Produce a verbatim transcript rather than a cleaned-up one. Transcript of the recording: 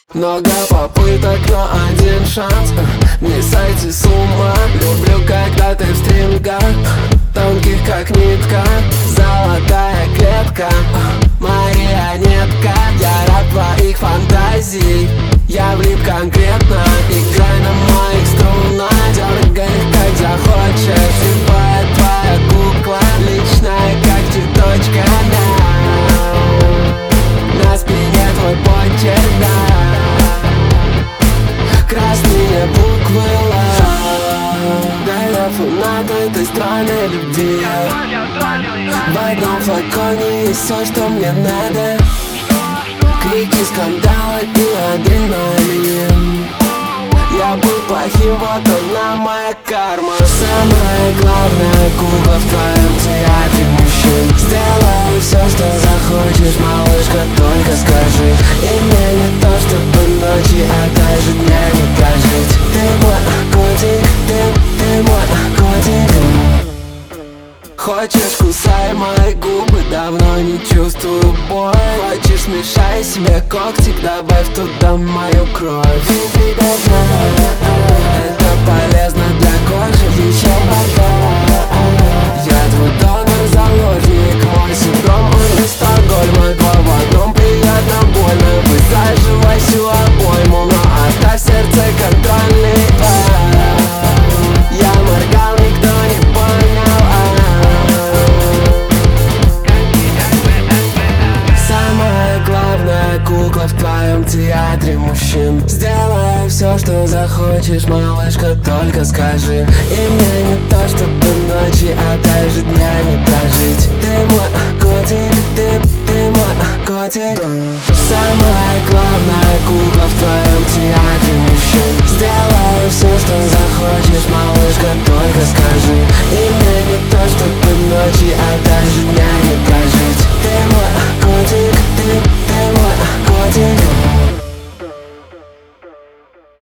Много попыток, но один шанс. Не сойти с ума. Люблю, когда ты в стрингах, тонких как нитка, золотая клетка, марионетка. Я раб твоих фантазий, я влип конкретно. Играй на моих струнах, дергай их как захочешь. Любая твоя кукла, личная как цветочка, да. На спине твой почерк, да. Красные буквы love. Да, я фанат этой странной любви. В одном флаконе есть все, что мне надо. Крики, скандалы и адреналин. Я был плохим, вот она моя карма. Самое главное, кукла в твоем театре мужчин. Сделаю все, что захочешь, малышка, только скажи. И мне не то, чтобы ночи, а даже дня не прожить. Ты мой котик, ты, ты мой котик. Хочешь, кусай мои губы, давно не чувствую боль. Хочешь, смешай себе когтик, добавь туда мою кровь. Ты должна, это полезно для кожи. Еще пока я твой донор, заложник, мой синдром, он из Стокгольма. Два в одном, приятно, больно. Высаживай всю обойму, но оставь сердце контрольный. Я моргал, никто не понял. Самое главное, кукла в твоем театре мужчин. Сделай все, что захочешь, малышка, только скажи. И мне не то, чтобы ночи, а даже дня не прожить. Ты мой котик, ты, ты мой котик. Самое